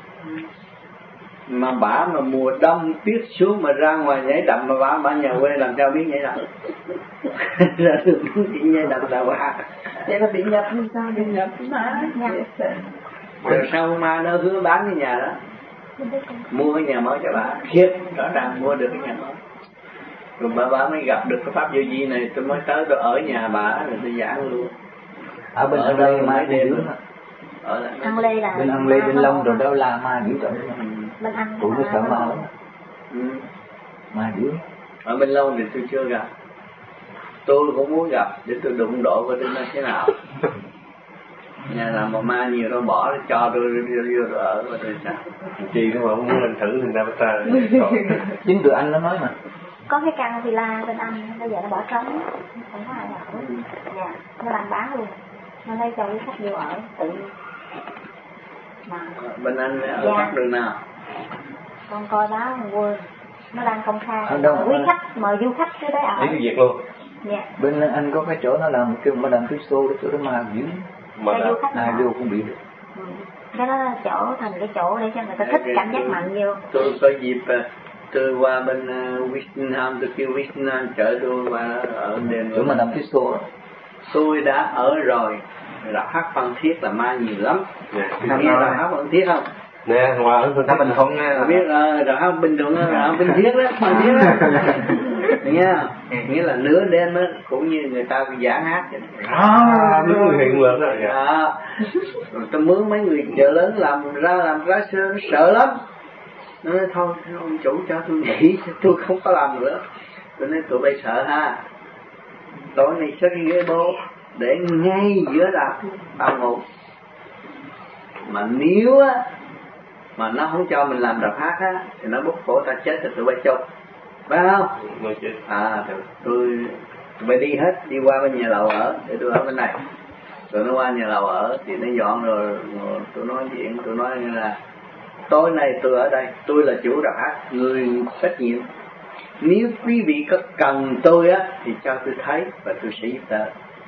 Mà bả mà mùa đông tuyết xuống mà ra ngoài nhảy đầm mà bả bả nhà quê làm sao biết nhảy đầm. Ra đường chỉ nhảy đầm là bả. Vậy là bị nhập như sao? Bị nhập má nhập. Rồi sau ma nó hứa bán cái nhà đó, mua cái nhà mới cho bà. Khiếp, rõ ràng mua được cái nhà mới. Rồi bà bà mới gặp được cái pháp vô vi này, tôi mới tới tôi ở nhà bà rồi tôi giảng luôn. Ở bên ở đây mấy đêm ở Ăn Lê là bên Ăn Lê bên Long rồi đâu là ma dữ trời. Bên Ăn tụi nó sợ ma lắm. Ừ. Ma dữ. Ở bên Long thì tôi chưa gặp. Tôi cũng muốn gặp để tôi đụng độ coi nó thế nào. Nhà làm mà ma nhiều đâu bỏ cho tôi vô rồi ở và tôi sao. Chi nó mà không muốn lên thử thì ra bắt ta. Chính tụi anh nó nói mà. Có cái căn villa bên Anh bây giờ nó bỏ trống, không có ai ở. Dạ, nó đang bán luôn. Nó lấy cho quý khách vô ở tự nhiên. Mà bên Anh ở dạ. các đường nào? Con coi báo quên. Nó đang công khai. Ở đâu? Quý khách mời du khách tới đấy ở. Lấy cái việc luôn. Dạ. Bên anh có cái chỗ nó làm kêu mà làm cái show đó, chỗ đó ma dữ. Mà du khách ai vô cũng bị được. Ừ. Cái đó là chỗ thành cái chỗ để cho người ta thích cảm giác mạnh vô. Tôi có dịp tôi qua bên uh, Vietnam, tôi kêu Vietnam chở tôi qua ở đền. Chỗ mà làm cái show đó. Tôi đã ở rồi. Đạo hát Phan Thiết là ma nhiều lắm. Yeah. Nghe đạo hát Phan Thiết không? Nè, qua ở Phan Thiết Bình Thuận nghe. Biết uh, đạo hát Bình Thuận ở Phan Thiết đó, Phan Thiết đó. Nghe nghĩa là nửa đêm đó cũng như người ta giảng hát vậy. À, mấy người hiện lên rồi. À, rồi tôi mướn mấy người chợ lớn làm ra làm ra sợ, sợ lắm. Nó nói thôi ông chủ cho tôi nghỉ, tôi không có làm nữa. Tôi nói tụi bay sợ ha. Tối nay xách cái ghế bố để ngay giữa đạp tao ngủ. Mà nếu á mà nó không cho mình làm đạp hát á thì nó bút cổ ta chết thì tụi bay chụp. Phải không? À, tôi, tôi, tôi phải đi hết, đi qua bên nhà lầu ở, để tôi ở bên này. Rồi nó qua nhà lầu ở, thì nó dọn rồi, rồi tôi nói chuyện, tôi nói như là tối nay tôi ở đây, tôi là chủ đạo hát, người trách nhiệm. Nếu quý vị có cần tôi á, thì cho tôi thấy và tôi sẽ giúp đỡ.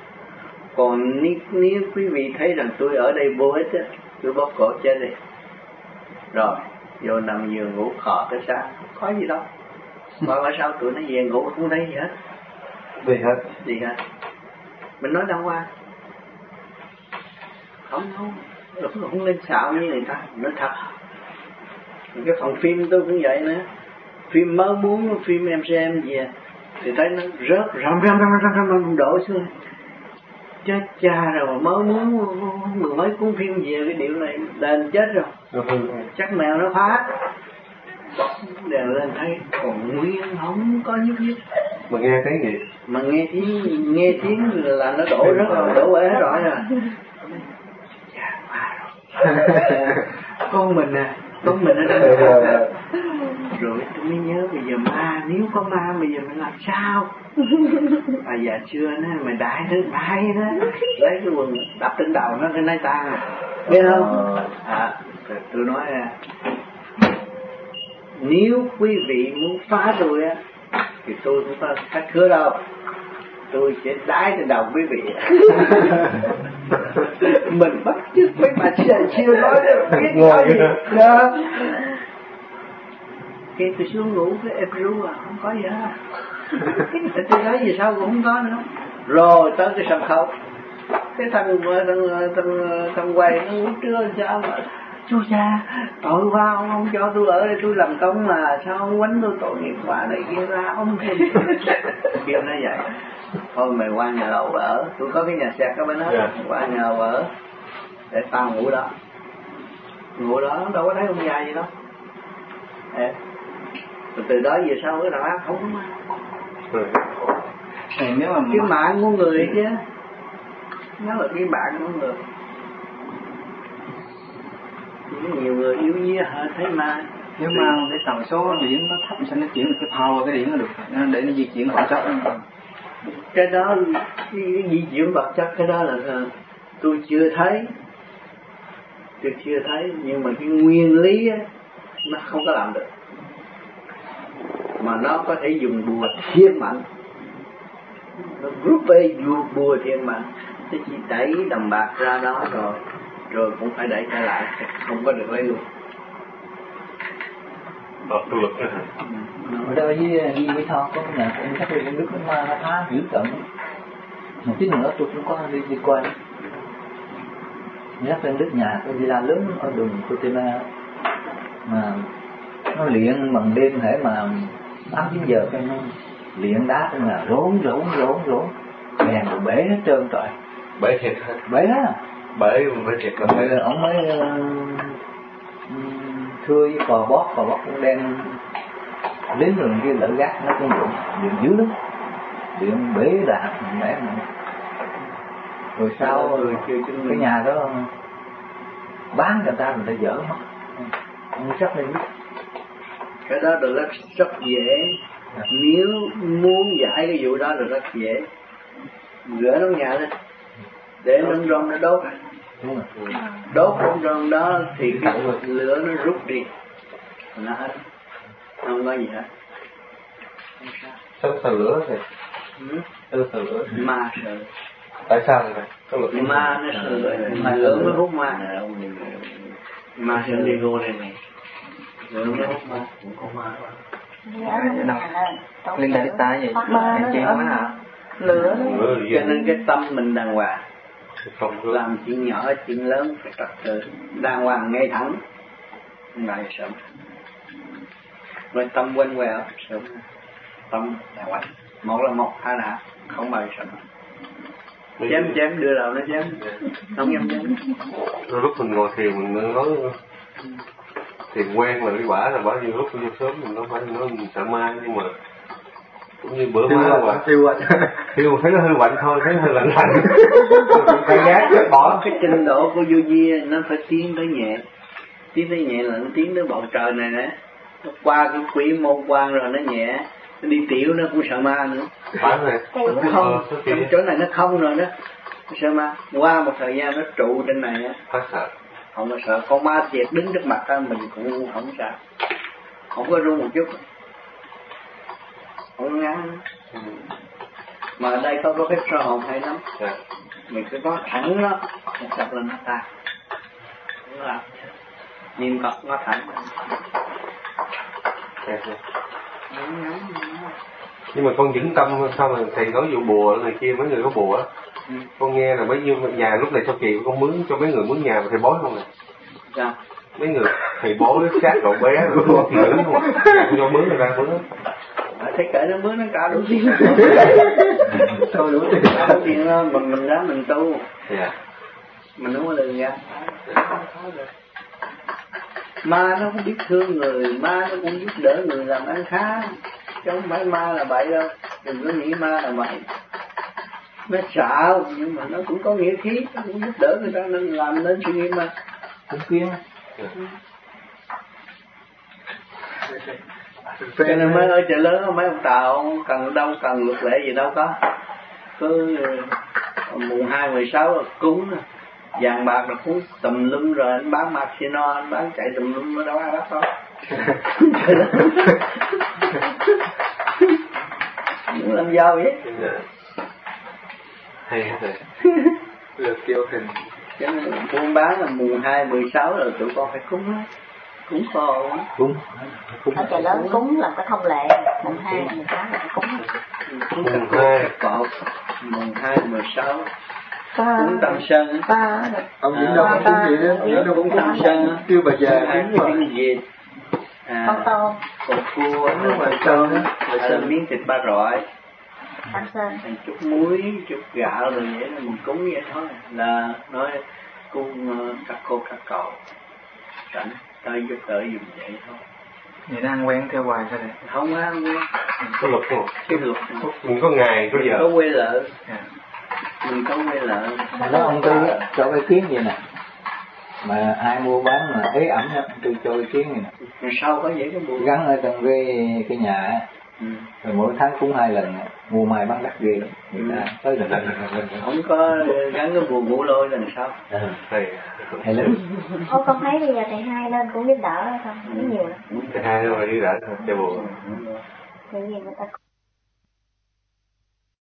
Còn nếu, nếu quý vị thấy rằng tôi ở đây vô ích á, tôi bóp cổ chết đi. Rồi, vô nằm giường ngủ khò tới sáng, không có gì đâu. Mà tại sao tụi nó về ngủ không thấy gì hết? Đi hết. Đi hết. Mình nói đâu qua? Không đâu. Nó không lên xạo như người ta. Nói thật. Cái phòng phim tôi cũng vậy nữa. Phim mới muốn, phim em xem gì à. Thì thấy nó rớt, rầm rầm rầm rầm rầm rầm đổ xuống. Chết cha rồi mà mới muốn mười mấy cuốn phim về cái điệu này lên chết rồi. Chắc mèo nó phá. Đèn lên thấy còn nguyên không có nhúc nhích. Mà nghe thấy gì? Mà nghe tiếng nghe tiếng là nó đổ rất rồi, đổ bể hết rồi à. Chà, quá rồi. Con mình à, con mình ở đây. Rồi tôi mới nhớ bây giờ ma, nếu có ma bây giờ mình làm sao? À già xưa nó mày đại nó đại nó lấy cái quần đập trên đầu nó cái nai tan à, biết không? À, tôi nói à, nếu quý vị muốn phá tôi á thì tôi không có khách khứa đâu. tôi sẽ đái trên đầu quý vị. Mình bắt chước mấy bà siêu siêu nói được biết nói gì đó. Khi tôi xuống ngủ cái em ru à, không có gì hết. Tôi nói gì sao cũng không có nữa. Rồi tới cái sân khấu, cái thằng thằng thằng thằng quầy nó ngủ trưa sao mà chú cha tội quá, ông không cho tôi ở đây tôi làm công mà sao ông quánh tôi tội nghiệp quá này kia ra ông thêm kêu nó vậy. Thôi mày qua nhà lầu ở, tôi có cái nhà sẹt ở bên đó, yeah. Qua nhà lầu ở để tao ngủ đó, ngủ đó đâu có thấy ông già gì đâu. Ê. Rồi từ đó về sau cái nào không có ma. Thì nếu mà cái mạng của người chứ, nó là cái mạng của người. Nhiều người yếu nhía hơn thấy ma. Nếu mà cái tần số điện nó thấp sao nó chuyển được cái power cái điện nó được, để nó di chuyển vật chất. Cái đó cái, cái di chuyển vật chất cái đó là tôi chưa thấy, tôi chưa thấy, nhưng mà cái nguyên lý á, nó không có làm được, mà nó có thể dùng bùa thiên mạnh, nó group A dùng bùa thiên mạnh, nó chỉ đẩy đồng bạc ra đó rồi, rồi cũng phải đẩy trở lại, không có được lấy luôn. Đó, tu lực nữa hả? Ở đây với Di Mỹ Tho có nhà em chắc là nước nó ma nó phá dữ tận. Một tí nữa tôi cũng có đi đi qua. Nhắc lên đức nhà tôi đi ra lớn ở đường Cotina mà nó luyện bằng đêm thể mà tám chín giờ cho nó luyện đá trong là rốn rốn rốn rốn đèn rồi bể hết trơn trời. Bể thiệt hả? Bể á. Bể bể thiệt là rồi ông mới thưa với cò bót, cò bót cũng đem đến đường kia lỡ gác nó cũng điện điện dữ lắm, điện bể đạp mẹ mà. Rồi sau rồi cái nhà đó bán người ta người ta dỡ mất, không chắc lên biết. Cái đó là rất rất dễ, à. Nếu muốn giải cái vụ đó là rất dễ, rửa trong nhà lên để nông rong nó đốt, đốt nông rong đó thì cái lửa nó rút đi, nó hết, không có gì hết. Sao sợ lửa thì? Ừ? Sao sợ lửa? Ma sợ. Tại sao vậy? Có lực ma nó sợ lửa, ma lửa nó hút ma. Ma sợ đi vô đây này. Lửa nó hút ma, cũng có ma. Linh Đại ta vậy? Ma nó quá hả? Lửa nó. Cho nên cái tâm mình đàng hoàng. Làm chuyện nhỏ, chuyện lớn phải trật tự, đàng hoàng ngay thẳng, không lại sợ. Rồi tâm quên quẹo, sợ. Tâm đàng hoàng. Một là một, hai là không bao giờ sợ. Chém chém đưa đầu nó chém, không dám chém. Lúc mình ngồi thiền mình nói thiền quen là cái quả là bao nhiêu lúc vô sớm mình đâu phải nói mình sợ ma, nhưng mà cũng như bữa má quả thiêu anh thiêu thấy nó hơi quạnh thôi, thấy hơi lạnh lạnh phải gác cái bỏ. Cái trình độ của vô vi nó phải tiến tới nhẹ, tiến tới nhẹ là nó tiến tới bầu trời này nè, nó qua cái quỷ môn quan rồi nó nhẹ, nó đi tiểu nó cũng sợ ma nữa. Phải rồi. Nó không, trong chỗ này nó không rồi đó, nó sợ ma. Qua một thời gian nó trụ trên này á, phải sợ. Không có sợ, con ma thiệt đứng trước mặt ta mình cũng không sợ, không có run một chút, không ngán. Ừ. Mà ở đây có có phép soi hồn hay lắm. Yeah. Mình cứ có thẳng nó, một tập lên nó ta, đúng không? Nhìn cọc nó thẳng. Yeah. Nhưng mà con vững tâm sao mà thầy nói vụ bùa này kia, mấy người có bùa á, ừ. Con nghe là mấy nhiêu nhà lúc này sau kỳ con mướn cho mấy người mướn nhà mà thầy bói không nè? Dạ. Mấy người thầy bói sát cậu bé rồi con nữ không à? Con cho mướn người ta mướn. Thấy kể nó mướn nó cả đủ tiền. Thôi đủ tiền, đủ tiền đó, mình mình đó mình tu. Dạ. Mình không có đường ra. Ma nó không biết thương người, ma nó cũng giúp đỡ người làm ăn khá, chứ không phải ma là bậy đâu. Đừng có nghĩ ma là bậy. Nó sợ nhưng mà nó cũng có nghĩa khí, nó cũng giúp đỡ người ta nên làm nên sự nghiệp mà. Cũng khuyên. Cho nên mới ở chợ lớn mấy ông Tàu cần đâu cần luật lệ gì đâu có, cứ mùng hai mười sáu cúng vàng bạc là cúng tùm lum, rồi anh bán Maxino, anh bán chạy tùm lum, nó đâu ai bắt đâu. Muốn làm giàu vậy. hay hết rồi. Lượt kiệu hình. Cho nên buôn bán là mùng hai, mười sáu rồi tụi con phải cúng hết. Cúng khô á. Cúng. Cúng. Ở chợ lớn cúng là cái thông lệ, mùng hai, mùng sáu là phải cúng. Cúng cả hai cột, mùng hai, mười sáu. Cúng Tam Sơn. ba Ông Vĩnh Đông cũng vậy đó, Vĩnh Đông cũng Tam Sơn. kêu bà già cúng mà. Cúng vịt. Con tôm. Cột cua nước ngoài Sơn á, rồi sơn miếng thịt ba rọi. Tam Sơn. Chút muối, chút gạo rồi vậy là mình cúng vậy thôi. Là nói cúng các cô các cậu. Cảnh tới giúp đỡ dùng vậy thôi. Vậy nó ăn quen theo hoài thôi đấy. Không ăn quen. Có luật không? Cái luật. Mình có ngày, có giờ. Có quê lợ. Yeah. Mình có quê lợ. Đó ông Tư cho cái kiến vậy nè. Mà ai mua bán mà ế ẩm á, tôi cho cái kiến này nè. Rồi sau có vậy cái buồn. Gắn ở trong cái cái nhà á. Ừ. Rồi mỗi tháng cúng hai lần, mua mai bán đắt ghê lắm. Người ta tới lần Không có gắn cái buồn ngủ lôi lần sau. Hay. hay lắm. Ô con thấy bây giờ thầy hai lên cũng giúp đỡ hay không? Cũng nhiều lắm. Hai nó đi rảnh cho buồn. Tại vì người ta